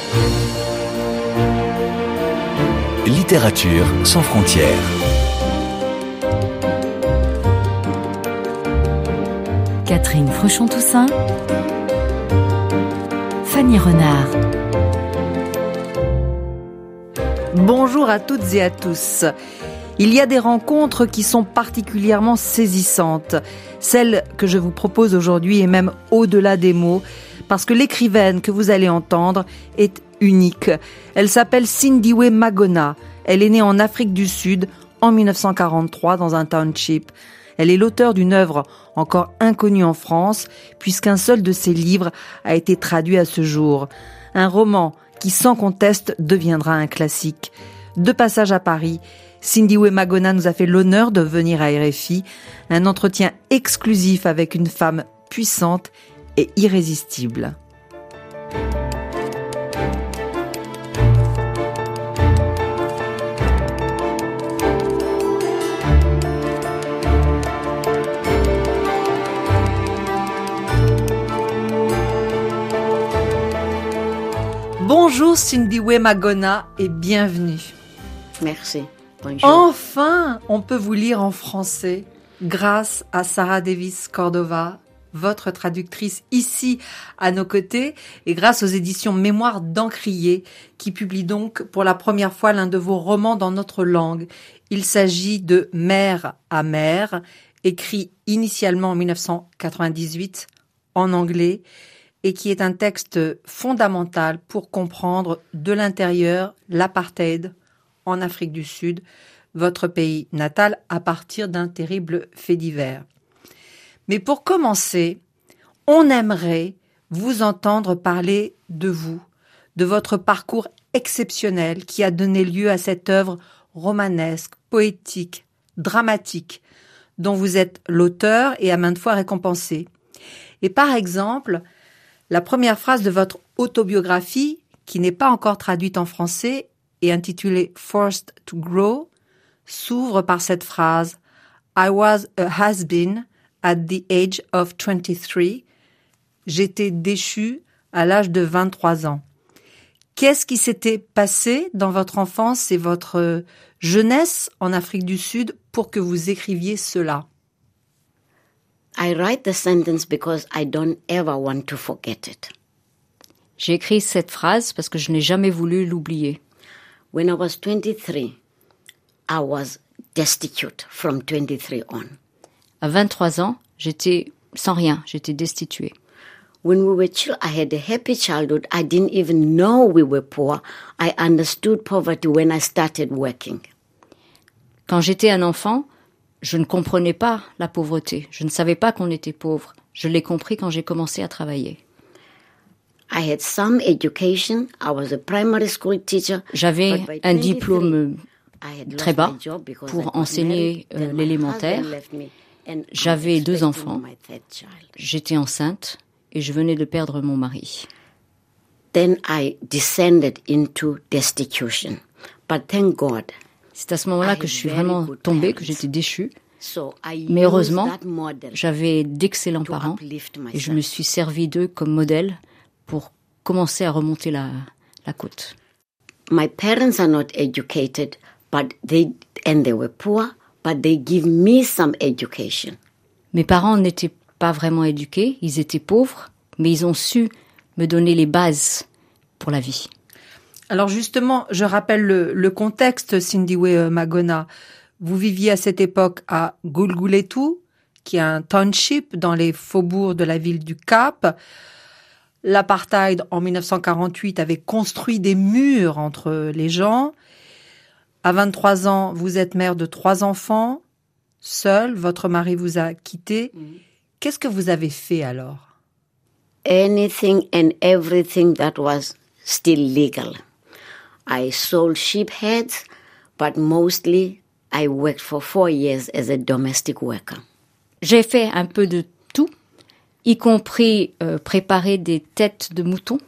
Littérature sans frontières. Catherine Fruchon-Toussaint, Fanny Renard. Bonjour à toutes et à tous. Il y a des rencontres qui sont particulièrement saisissantes. Celle que je vous propose aujourd'hui est même au-delà des mots, parce que l'écrivaine que vous allez entendre est unique. Elle s'appelle Sindiwe Magona. Elle est née en Afrique du Sud en 1943 dans un township. Elle est l'auteur d'une œuvre encore inconnue en France, puisqu'un seul de ses livres a été traduit à ce jour. Un roman qui, sans conteste, deviendra un classique. De passage à Paris, Sindiwe Magona nous a fait l'honneur de venir à RFI. Un entretien exclusif avec une femme puissante et irrésistible. Bonjour Sindiwe Magona et bienvenue. Merci. Bonjour. Enfin, on peut vous lire en français grâce à Sarah Davis Cordova, votre traductrice ici à nos côtés, et grâce aux éditions Mémoire d'Encrier qui publient donc pour la première fois l'un de vos romans dans notre langue. Il s'agit de Mère à mère, écrit initialement en 1998 en anglais, et qui est un texte fondamental pour comprendre de l'intérieur l'apartheid en Afrique du Sud, votre pays natal, à partir d'un terrible fait divers. Mais pour commencer, on aimerait vous entendre parler de vous, de votre parcours exceptionnel qui a donné lieu à cette œuvre romanesque, poétique, dramatique, dont vous êtes l'auteur et à maintes fois récompensé. Et par exemple, la première phrase de votre autobiographie, qui n'est pas encore traduite en français et intitulée Forced to Grow, s'ouvre par cette phrase « I was a has-been at the age of 23 ». J'étais déchu à l'âge de 23 ans. Qu'est-ce qui s'était passé dans votre enfance et votre jeunesse en Afrique du Sud pour que vous écriviez cela ? I write the sentence because I don't ever want to forget it. J'ai écrit cette phrase parce que je n'ai jamais voulu l'oublier. When I was 23, I was destitute from 23 on. À 23 ans, j'étais sans rien, j'étais destituée. When we were children, I had a happy childhood. I didn't even know we were poor. I understood poverty when I started working. Quand j'étais un enfant, je ne comprenais pas la pauvreté. Je ne savais pas qu'on était pauvre. Je l'ai compris quand j'ai commencé à travailler. I had some education. I was a primary school teacher. J'avais un diplôme très bas pour enseigner l'élémentaire. J'avais 2 enfants. J'étais enceinte et je venais de perdre mon mari. Then I descended into destitution. But thank God. C'est à ce moment-là que je suis vraiment tombée, que j'étais déchue. Mais heureusement, j'avais d'excellents parents et je me suis servi d'eux comme modèle pour commencer à remonter la côte. My parents are not educated, but they were poor, but they give me some education. Mes parents n'étaient pas vraiment éduqués, ils étaient pauvres, mais ils ont su me donner les bases pour la vie. Alors justement, je rappelle le contexte, Sindiwe Magona. Vous viviez à cette époque à Gulguletu, qui est un township dans les faubourgs de la ville du Cap. L'apartheid, en 1948, avait construit des murs entre les gens. À 23 ans, vous êtes mère de 3 enfants, seule, votre mari vous a quitté. Qu'est-ce que vous avez fait alors? Anything and everything that was still legal. I sold sheep heads, but mostly I worked for 4 years as a domestic worker. J'ai fait un peu de tout, y compris préparer des têtes de moutons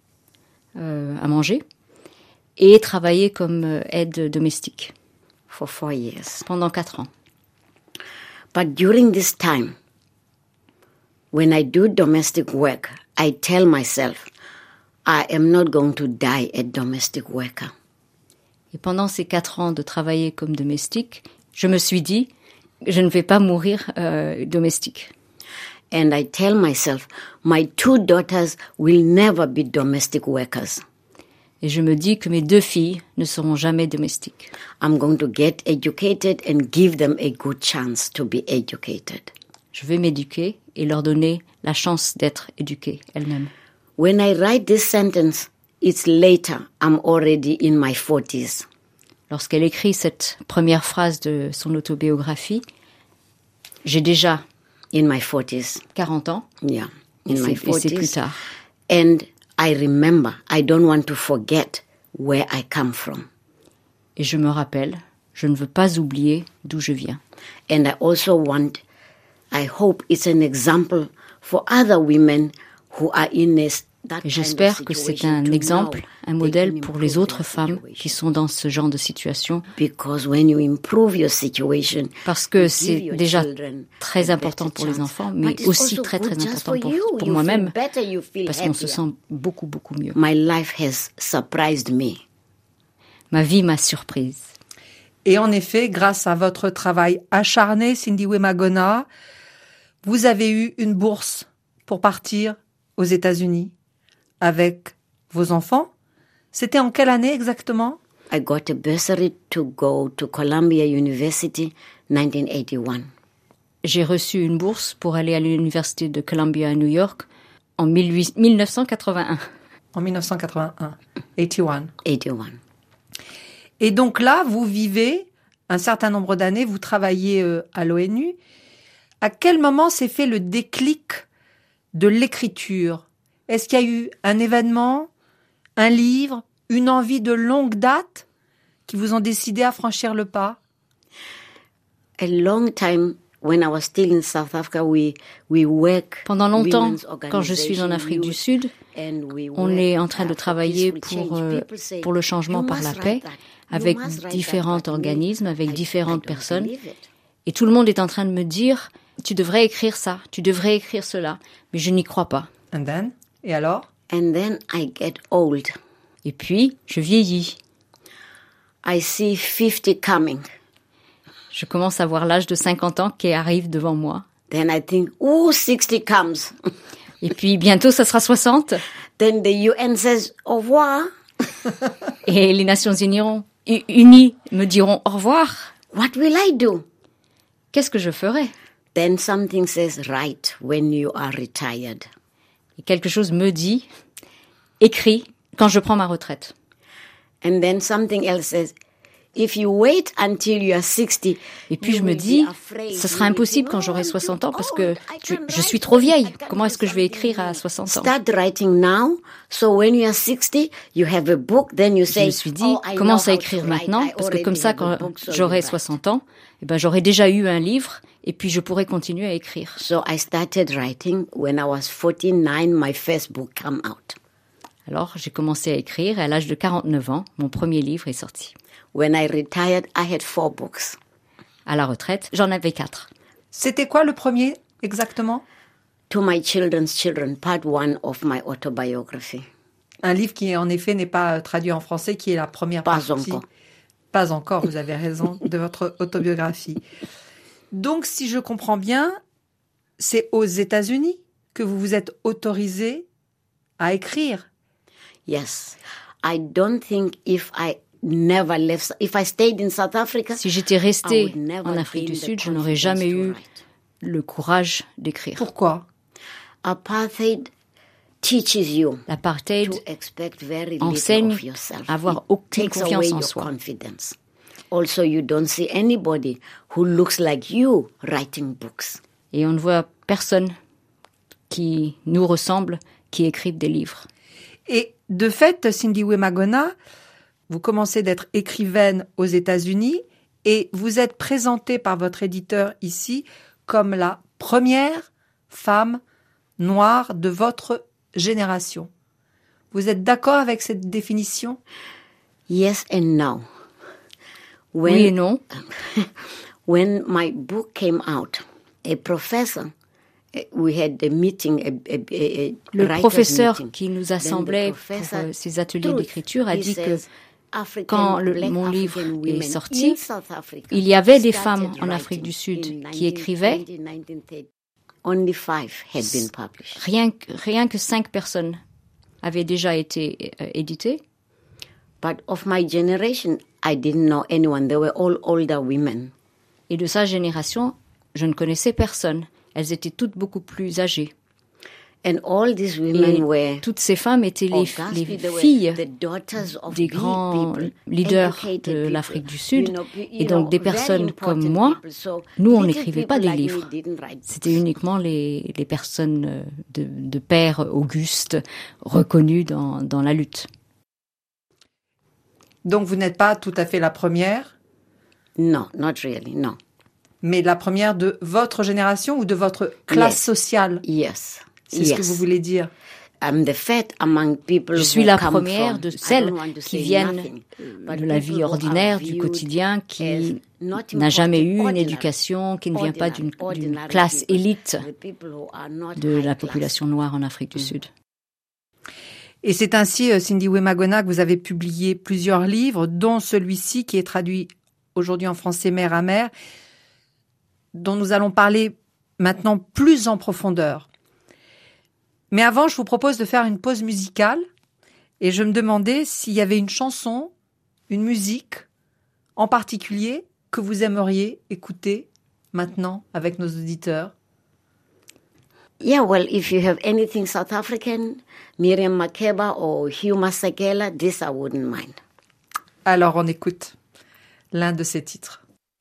à manger et travailler comme aide domestique. For 4 years. Pendant 4 ans. But during this time, when I do domestic work, I tell myself, I am not going to die a domestic worker. Et pendant ces 4 ans de travailler comme domestique, je me suis dit, je ne vais pas mourir domestique. And I tell myself, my 2 daughters will never be domestic workers. Et je me dis que mes 2 filles ne seront jamais domestiques. I'm going to get educated and give them a good chance to be educated. Je vais m'éduquer et leur donner la chance d'être éduquées elles-mêmes. When I write this sentence, it's later. I'm already in my 40s. Lorsqu'elle écrit cette première phrase de son autobiographie, j'ai déjà in my 40s. 40 ans. Yeah, in et my c'est, 40s. Et c'est plus tard. And I remember, I don't want to forget where I come from. Et je me rappelle, je ne veux pas oublier d'où je viens. And I also want, I hope it's an example for other women who are in that Et j'espère que c'est un exemple, un modèle pour les autres femmes qui sont dans ce genre de situation. Parce que c'est déjà très important pour les enfants, mais aussi très très important pour moi-même, parce qu'on se sent beaucoup beaucoup mieux. My life has surprised me. Ma vie m'a surprise. Et en effet, grâce à votre travail acharné, Cindy Wemagona, vous avez eu une bourse pour partir aux États-Unis avec vos enfants. C'était en quelle année exactement? I got a bursary to go to Columbia University, 1981. J'ai reçu une bourse pour aller à l'université de Columbia à New York en 1981. En 1981. 81. 81. Et donc là, vous vivez un certain nombre d'années, vous travaillez à l'ONU. À quel moment s'est fait le déclic de l'écriture? Est-ce qu'il y a eu un événement, un livre, une envie de longue date qui vous ont décidé à franchir le pas? A long time when I was still in South Africa, we work. Pendant longtemps, quand je suis en Afrique du Sud, on est en train de travailler pour le changement par la paix avec différents organismes, avec différentes personnes. Et tout le monde est en train de me dire, tu devrais écrire ça, tu devrais écrire cela, mais je n'y crois pas. And then? Et alors? And then I get old. Et puis, je vieillis. I see 50 coming. Je commence à voir l'âge de 50 ans qui arrive devant moi. Then I think, 60 comes. Et puis, bientôt, ça sera 60. Then the UN says, au revoir. Et les Nations Unies me diront au revoir. What will I do? Qu'est-ce que je ferai? Then something says, write when you are retired. Et quelque chose me dit, écris quand je prends ma retraite. And then something else says, if you wait until you are 60, et puis je me dis, ce sera impossible quand j'aurai 60 ans parce que je suis trop vieille. Comment est-ce que je vais écrire à 60 ans? Start writing now, so when you are 60, you have a book, then you say, je me suis dit, commence à écrire maintenant parce que comme ça, quand j'aurai 60 ans, eh ben, j'aurai déjà eu un livre et puis je pourrai continuer à écrire. So I started writing when I was 49, my first book came out. Alors, j'ai commencé à écrire et à l'âge de 49 ans, mon premier livre est sorti. When I retired, I had 4 books. À la retraite, j'en avais 4. C'était quoi le premier exactement? To My Children's Children, part 1 of my autobiography. Un livre qui en effet n'est pas traduit en français, qui est la première partie. Encore. Pas encore, vous avez raison, de votre autobiographie. Donc, si je comprends bien, c'est aux États-Unis que vous vous êtes autorisé à écrire. Yes. I don't think if I stayed in South Africa, si j'étais restée en Afrique du Sud, je n'aurais jamais eu le courage d'écrire. Pourquoi? Apartheid teaches you. L'apartheid enseigne à avoir aucune confiance en soi. Also, you don't see anybody who looks like you writing books. Et on ne voit personne qui nous ressemble, qui écrive des livres. Et de fait, Cindy Wemagona, vous commencez d'être écrivaine aux États-Unis et vous êtes présentée par votre éditeur ici comme la première femme noire de votre génération. Vous êtes d'accord avec cette définition? Yes and no. Oui et non. When my book came out, a professor Le professeur qui nous assemblait pour ces ateliers d'écriture a dit que quand mon livre est sorti, il y avait des femmes en Afrique du Sud qui écrivaient. Rien que 5 personnes avaient déjà été éditées. But of my generation, I didn't know anyone. They were all older women. Et de sa génération, je ne connaissais personne. Elles étaient toutes beaucoup plus âgées. And all these women were toutes ces femmes étaient les filles des grands leaders de l'Afrique du Sud. Et donc des personnes comme moi, nous, on n'écrivait pas des livres. C'était uniquement les personnes de pères augustes reconnus dans la lutte. Donc, vous n'êtes pas tout à fait la première? No, not really, no. Mais la première de votre génération ou de votre classe sociale? Yes. C'est ce que vous voulez dire? Je suis la première de celles qui viennent de la vie ordinaire, du quotidien, qui n'a jamais eu une éducation, qui ne vient pas d'une classe élite de la population noire en Afrique du Sud. Et c'est ainsi, Sindiwe Magona, que vous avez publié plusieurs livres, dont celui-ci qui est traduit aujourd'hui en français Mère à Mère, dont nous allons parler maintenant plus en profondeur. Mais avant, je vous propose de faire une pause musicale et je me demandais s'il y avait une chanson, une musique en particulier que vous aimeriez écouter maintenant avec nos auditeurs. Yeah, well, if you have anything South African, Miriam Makeba or Hugh Masekela, this I wouldn't mind. Alors, on écoute l'un de ces titres.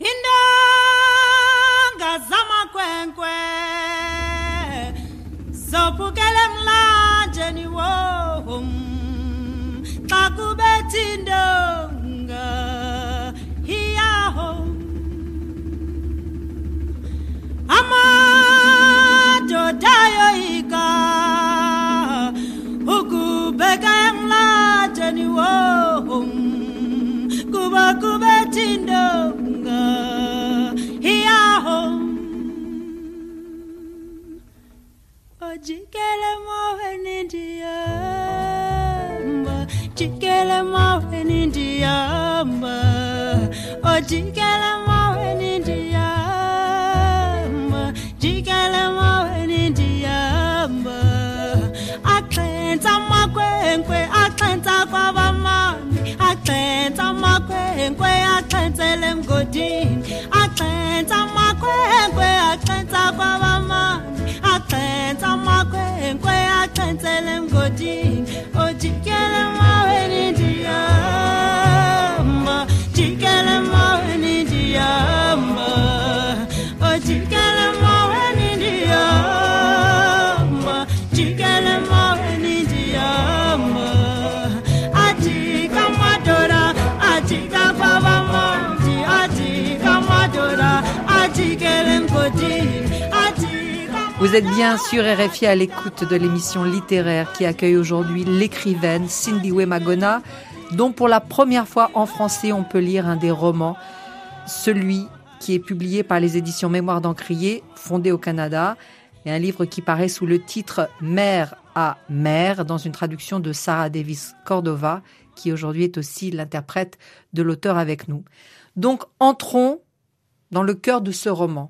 Vous êtes bien sur RFI à l'écoute de l'émission littéraire qui accueille aujourd'hui l'écrivaine Sindiwe Magona, dont pour la première fois en français on peut lire un des romans, celui qui est publié par les éditions Mémoires d'Encrier, fondées au Canada, et un livre qui paraît sous le titre Mère à Mère, dans une traduction de Sarah Davis Cordova, qui aujourd'hui est aussi l'interprète de l'auteur avec nous. Donc entrons dans le cœur de ce roman,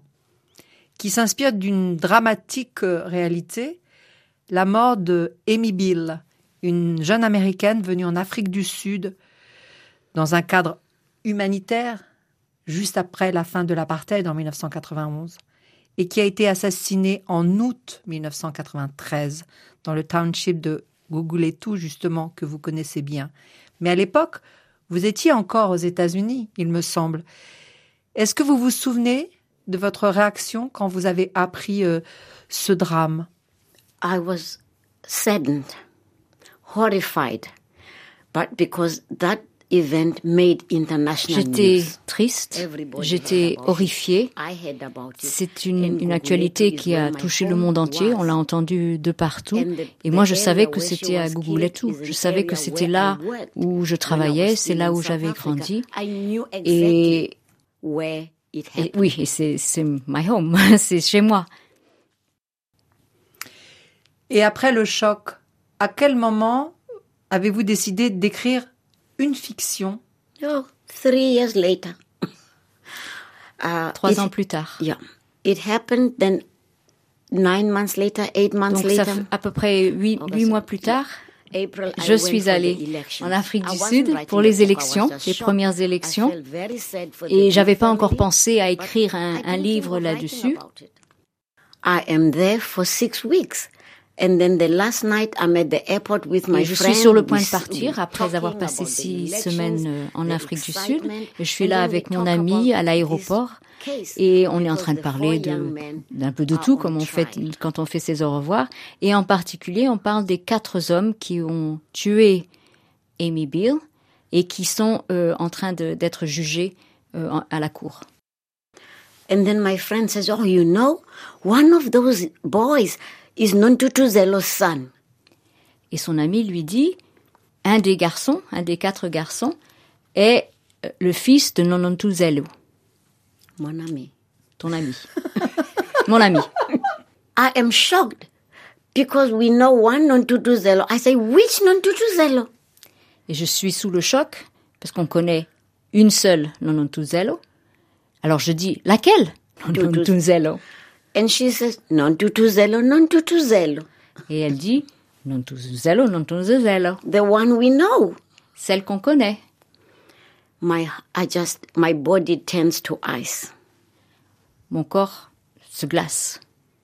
qui s'inspire d'une dramatique réalité, la mort de Amy Bill, une jeune Américaine venue en Afrique du Sud dans un cadre humanitaire juste après la fin de l'apartheid en 1991 et qui a été assassinée en août 1993 dans le township de Guguletu, justement, que vous connaissez bien. Mais à l'époque, vous étiez encore aux États-Unis, il me semble. Est-ce que vous vous souvenez de votre réaction quand vous avez appris ce drame? I was saddened, horrified, but because that event made international J'étais news. triste, j'étais horrifiée. C'est une actualité qui a touché le monde entier, on l'a entendu de partout. Et moi, je savais que c'était à Guguletu. Je savais que c'était là où je travaillais, c'est là où j'avais grandi. Et oui, et c'est my home, c'est chez moi. Et après le choc, à quel moment avez-vous décidé d'écrire une fiction? 3 years later. 3 ans plus tard. Yeah. It happened then 9 months later, 8 months Donc, later. à peu près 8 mois plus tard, je suis allée en Afrique du Sud pour les élections, les premières élections, et j'avais pas encore pensé à écrire un livre là-dessus. I am there for 6 weeks. And then the last night I'm at the airport with my Je friend. suis sur le point de partir après avoir passé 6 semaines en Afrique du Sud. Et je suis là avec mon ami à l'aéroport et on est en train de parler d'un peu de tout comme on fait quand on fait ses au revoir. Et en particulier, on parle des 4 hommes qui ont tué Amy Beale et qui sont en train d'être jugés à la cour. And then my friend says, "Oh, you know, one of those boys is Nontutu Zelo's son." Et son ami lui dit, un des 4 garçons, est le fils de Nonontu Zelo. Mon ami. Ton ami. Mon ami. I am shocked because we know one Nontutu Zelo. I say, which Nontutu Zelo? Et je suis sous le choc parce qu'on connaît une seule Nonontu Zelo. Alors je dis, laquelle? Nonontu Zelo. And she says, Nontutu Zelo, Nontutu Zelo. Et elle dit, Nonontu Zelo, Nonontu Zelo. The one we know. Celle qu'on connaît. My body turns to ice. Mon corps se glace.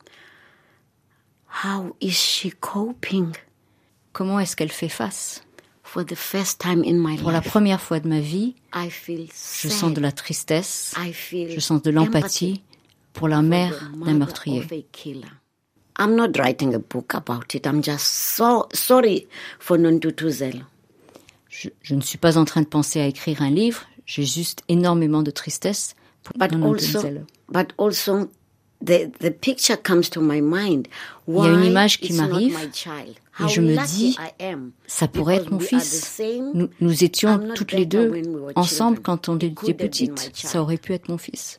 How is she coping? Comment est-ce qu'elle fait face? For the first time in my life. Pour la première fois de ma vie, I feel je sad. sens de la tristesse, I feel je sens de l'empathie pour la mère d'un meurtrier. I'm not writing a book about it. I'm just so sorry for Nontutu Zelo. Je ne suis pas en train de penser à écrire un livre, j'ai juste énormément de tristesse pour Nonontu Zelo. But also the picture comes to my mind. Il y a une image qui m'arrive et je me dis, ça pourrait être mon fils. Nous étions toutes les deux ensemble quand on était petites. Ça aurait pu être mon fils.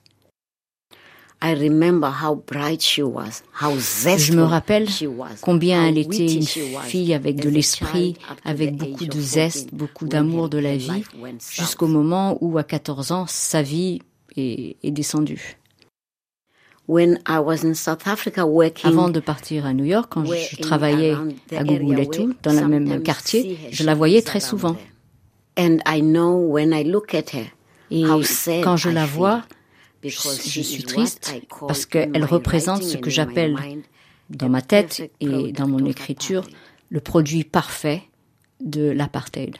I remember how bright she was, how zestful Je me rappelle she was, combien how elle était witty une she was fille avec de as a l'esprit, child up to avec the beaucoup age de of zeste, 14, beaucoup when d'amour de her la vie, life went south. jusqu'au moment où, à 14 ans, sa vie est descendue. When I was in South Africa working, Avant de partir à New York, quand je travaillais à Guguletu, dans le même quartier, je la voyais très souvent. And I know when I look at her, Et how sad quand je I la feel, vois, because je she suis is triste what I call parce in qu'elle my représente writing ce and que in my j'appelle mind dans a ma tête perfect et dans mon product of écriture apartheid. le produit parfait de l'apartheid.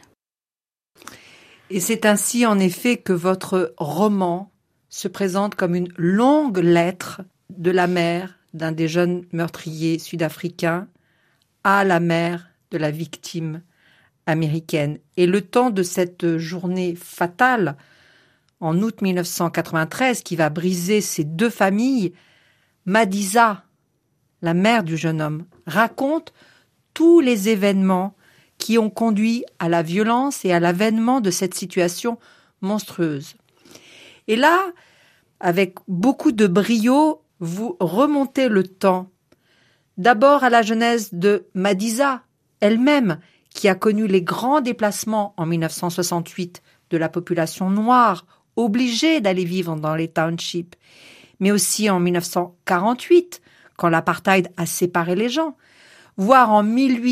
Et c'est ainsi en effet que votre roman se présente comme une longue lettre de la mère d'un des jeunes meurtriers sud-africains à la mère de la victime américaine. Et le temps de cette journée fatale, en août 1993, qui va briser ces 2 familles, Madisa, la mère du jeune homme, raconte tous les événements qui ont conduit à la violence et à l'avènement de cette situation monstrueuse. Et là, avec beaucoup de brio, vous remontez le temps. D'abord à la jeunesse de Madisa, elle-même, qui a connu les grands déplacements en 1968 de la population noire, obligée d'aller vivre dans les townships, mais aussi en 1948, quand l'apartheid a séparé les gens, voire en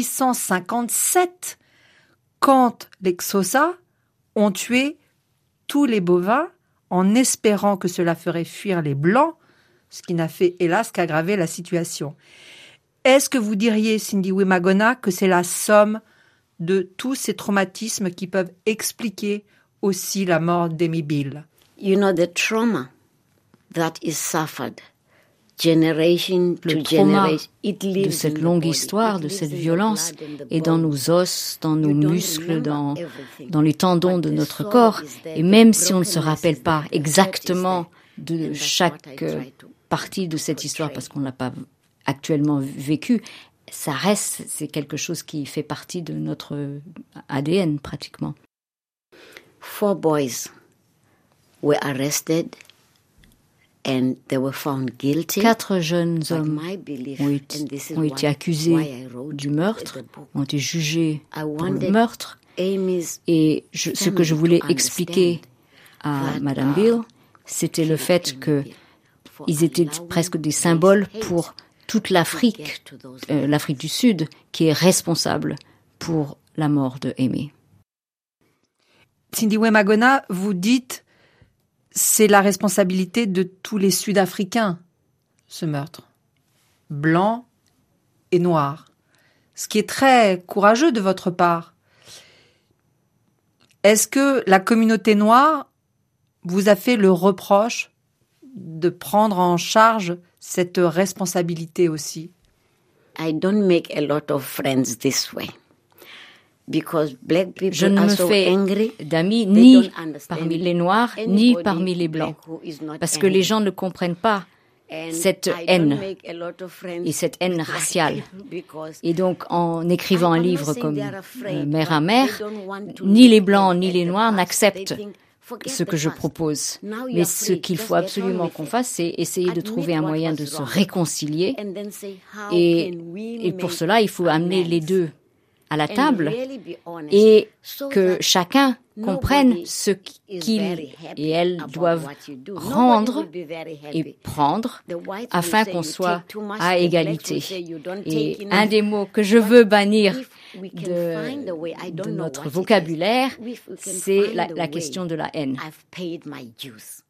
1857, quand les Xhosa ont tué tous les bovins en espérant que cela ferait fuir les Blancs, ce qui n'a fait hélas qu'aggraver la situation. Est-ce que vous diriez, Cindy Wimagona, que c'est la somme de tous ces traumatismes qui peuvent expliquer aussi la mort d'Amy Beale? You know, the trauma that is suffered generation Le to trauma generation, it lives de cette in the longue body. histoire, It de lives cette in the violence, blood and the est dans bones. nos os, dans nos You don't muscles, remember everything. dans les tendons de But the notre soul corps. is there, Et the même si on ne se brokenness rappelle is pas there, the hurt is exactement there. de And that's chaque what I try to partie de cette histoire, portray. parce qu'on ne l'a pas actuellement vécu, ça reste, c'est quelque chose qui fait partie de notre ADN pratiquement. 4 boys were arrested And they were found guilty. 4 jeunes hommes ont été accusés du meurtre, ont été jugés pour le meurtre. Et ce que je voulais expliquer à Madame Beale, c'était le fait qu'ils étaient presque des symboles pour toute l'Afrique, l'Afrique du Sud, qui est responsable pour la mort de Amy. Cindy Magona, vous dites c'est la responsabilité de tous les Sud-Africains, ce meurtre. Blanc et noir. Ce qui est très courageux de votre part. Est-ce que la communauté noire vous a fait le reproche de prendre en charge cette responsabilité aussi? I don't make a lot of friends this way. Because black people Je ne are me so fais angry, d'amis they ni don't understand parmi les Noirs, ni anybody parmi les Blancs. black who is not Parce que angry. les gens ne comprennent pas And cette I don't haine make a lot of friends et cette haine raciale. because Et donc, en écrivant un I'm not livre saying comme they are afraid, Mère à but Mère, they don't want to ni les look Blancs at ni les the Noirs past. n'acceptent They think, forget ce the que je past. propose. Now Mais you're ce free. qu'il Just faut get on absolument with qu'on it. fasse, c'est essayer de Admit trouver un what moyen was de se wrong. réconcilier. And then say, how Et, can we et pour make cela, il faut amener les amends? deux à la And table really be honest, et so que that chacun comprenne nobody ce is qu'ils very happy et elles about doivent what you do. Nobody rendre will be very happy. et prendre The whites will afin say qu'on you soit take too much, à the blacks égalité. will say you don't Et take un enough. des mots que je veux bannir If we can find a way, I de don't know notre what it is. vocabulaire, If we can c'est find la a way, question de la haine. I've paid my dues.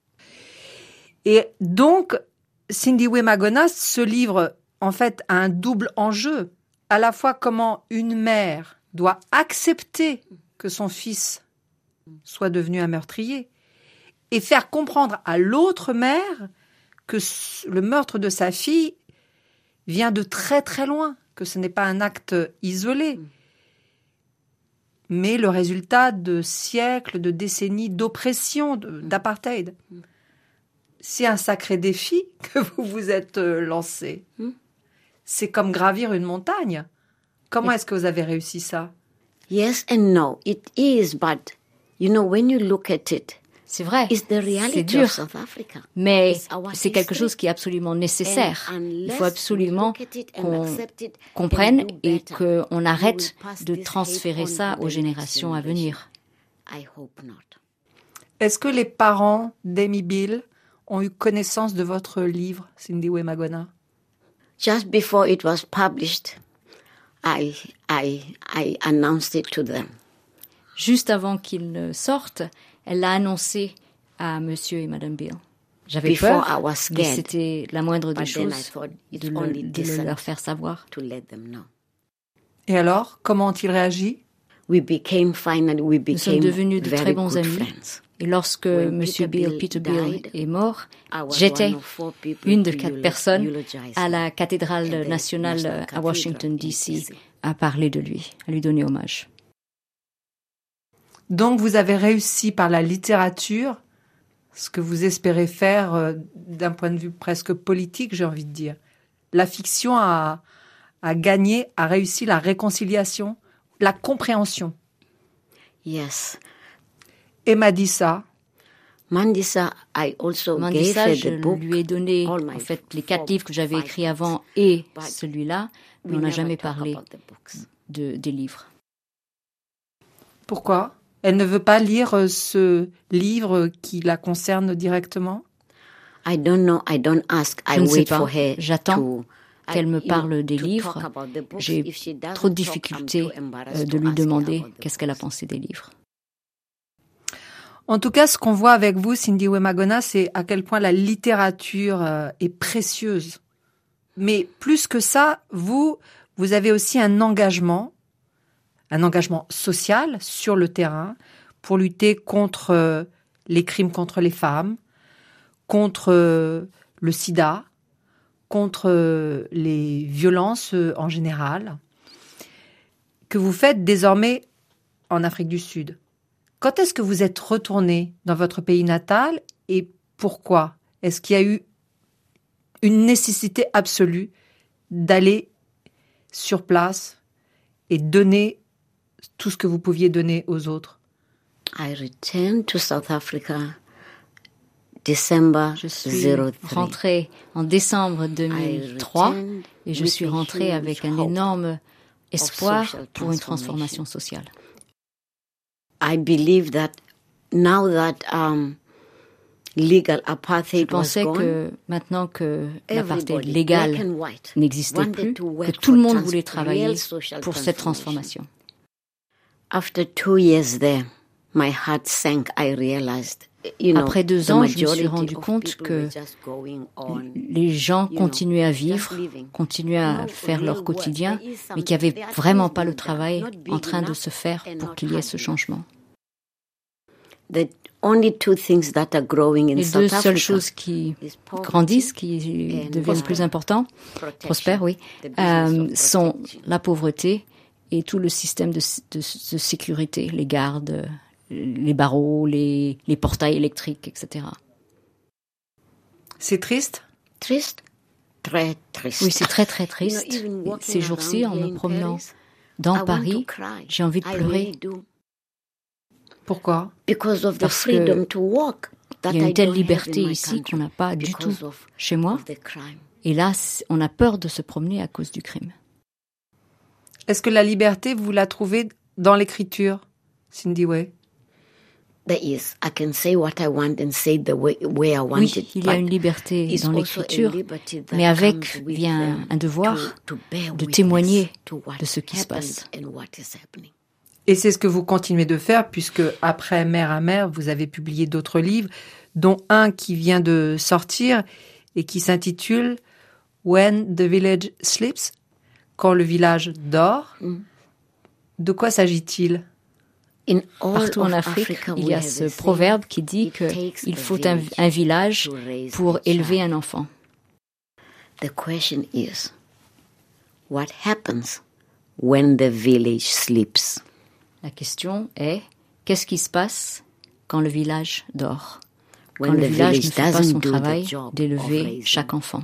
Et donc, Cindy Magona, ce livre, en fait, a un double enjeu. À la fois comment une mère doit accepter que son fils soit devenu un meurtrier et faire comprendre à l'autre mère que le meurtre de sa fille vient de très très loin, que ce n'est pas un acte isolé, mais le résultat de siècles, de décennies d'oppression, d'apartheid. C'est un sacré défi que vous vous êtes lancé. C'est comme gravir une montagne. Comment est-ce que vous avez réussi ça? Yes and no, it is, but you know, when you look at it, C'est vrai, it's the c'est reality dur, of South Africa. mais It's our c'est quelque history. chose qui est absolument nécessaire. And Il unless faut absolument we look at it and qu'on accept it and comprenne do et better, qu'on we arrête will pass de this transférer hate on ça to aux the générations à next venir. I hope not. Est-ce que les parents d'Amy Beale ont eu connaissance de votre livre, Cindy Magona? Just before it was published, I announced it to them. Juste avant qu'il ne sorte, elle l'a annoncé à Monsieur et Madame Beale. J'avais Before peur, I was mais scared, c'était la moindre des but then I choses thought it's de only le decent leur faire savoir. to let them know. Et alors, comment ont-ils réagi? We became Nous sommes devenus de very très bons good amis. friends. Et lorsque When Monsieur Peter Beale died, est mort, I was j'étais one of 4 people une de to 4 personnes eulogize à la him cathédrale at the nationale National à Cathedral Washington, in D.C. DC. à parler de lui, à lui donner hommage. Donc, vous avez réussi par la littérature ce que vous espérez faire d'un point de vue presque politique, j'ai envie de dire. La fiction a gagné, a réussi la réconciliation, la compréhension. Yes. Et Mandisa, Mandisa, I also Mandisa, gave je her the book. lui ai donné all my en fait les 4 4 livres que j'avais écrits books. avant et But celui-là, mais We on n'a never jamais talk parlé about the books. des livres. pourquoi? Elle ne veut pas lire ce livre qui la concerne directement? I don't know. I don't ask. I Je ne sais wait pas. for her J'attends to qu'elle me you know, parle des to livres. talk about the books. J'ai If she doesn't trop de talk, I'm difficultés too embarrassed de to lui ask her demander about the qu'est-ce qu'elle a books. pensé des livres. En tout cas, ce qu'on voit avec vous, Cindy Magona, c'est à quel point la littérature est précieuse. Mais plus que ça, vous avez aussi un engagement social sur le terrain pour lutter contre les crimes contre les femmes, contre le sida, contre les violences en général, que vous faites désormais en Afrique du Sud. Quand est-ce que vous êtes retourné dans votre pays natal et pourquoi? Est-ce qu'il y a eu une nécessité absolue d'aller sur place et donner tout ce que vous pouviez donner aux autres? I returned to South Africa Je suis rentrée en décembre 2003 et je suis rentrée avec un énorme espoir pour une transformation sociale. I believe that now that legal apartheid Je pensais que maintenant que l'apartheid légal n'existait plus, que tout le monde voulait travailler pour cette transformation. After 2 years there, my heart sank. I realized, après 2 ans, je me suis rendu compte que les gens continuaient à vivre, continuaient à faire leur quotidien, mais qu'il n'y avait vraiment pas le travail en train de se faire pour qu'il y ait ce changement. Les 2 seules choses qui grandissent, qui deviennent plus importantes, prospèrent, oui, sont la pauvreté et tout le système de sécurité, les gardes, les barreaux, les portails électriques, etc. C'est triste ? Triste ? Très triste. Oui, c'est très très triste. Ces jours-ci, en me promenant dans Paris, j'ai envie de pleurer. Pourquoi ? Parce qu'il y a une telle liberté ici qu'on n'a pas du tout chez moi. Et là, on a peur de se promener à cause du crime. Est-ce que la liberté, vous la trouvez dans l'écriture, Cindy Way ? Oui, il y a une liberté dans l'écriture, mais avec vient un devoir de témoigner de ce qui se passe. Et c'est ce que vous continuez de faire, puisque après Mère à Mère, vous avez publié d'autres livres, dont un qui vient de sortir et qui s'intitule « When the Village Sleeps », quand le village dort. De quoi s'agit-il ? Partout en Afrique, il y a ce proverbe qui dit qu'il faut un village pour élever un enfant. The question is, what happens when the village sleeps? La question est, qu'est-ce qui se passe quand le village dort? Quand le village ne fait pas son travail d'élever chaque enfant.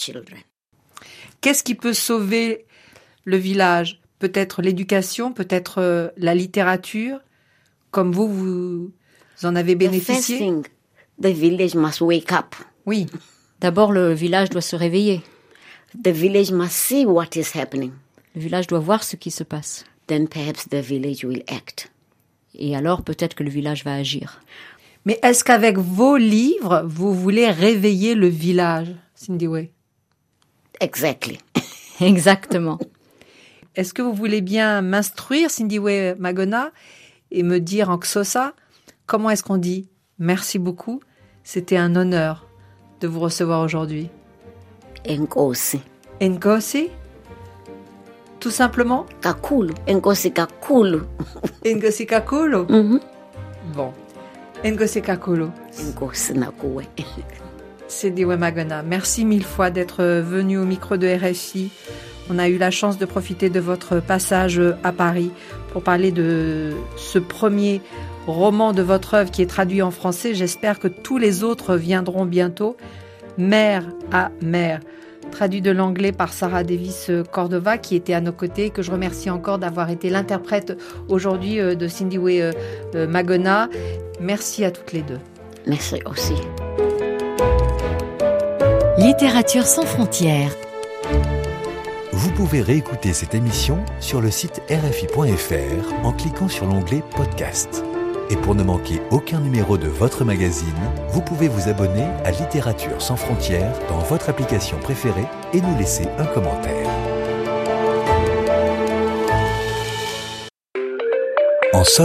Qu'est-ce qui peut sauver le village? Peut-être l'éducation, peut-être la littérature, comme vous en avez bénéficié. The village must wake up. Oui. D'abord, le village doit se réveiller. The village must see what is happening. Le village doit voir ce qui se passe. Then perhaps the village will act. Et alors, peut-être que le village va agir. Mais est-ce qu'avec vos livres, vous voulez réveiller le village, Cindy Way? Exactly. Exactement. Est-ce que vous voulez bien m'instruire, Cindy Way Magona, et me dire en Xhosa, comment est-ce qu'on dit « Merci beaucoup, c'était un honneur de vous recevoir aujourd'hui ». Enkosi. Enkosi? Tout simplement? Kakulu. Enkosi kakulu. Enkosi kakulu? Mm-hmm. Bon. Enkosi kakulu. Enkosi nakuwe. Cindy Way Magona, merci 1000 fois d'être venu au micro de RFI. On a eu la chance de profiter de votre passage à Paris pour parler de ce premier roman de votre œuvre qui est traduit en français. J'espère que tous les autres viendront bientôt. Mère à Mère, traduit de l'anglais par Sarah Davis Cordova, qui était à nos côtés, que je remercie encore d'avoir été l'interprète aujourd'hui de Cindy Way Magona. Merci à toutes les deux. Merci aussi. Littérature sans frontières. Vous pouvez réécouter cette émission sur le site rfi.fr en cliquant sur l'onglet Podcast. Et pour ne manquer aucun numéro de votre magazine, vous pouvez vous abonner à Littérature sans frontières dans votre application préférée et nous laisser un commentaire. En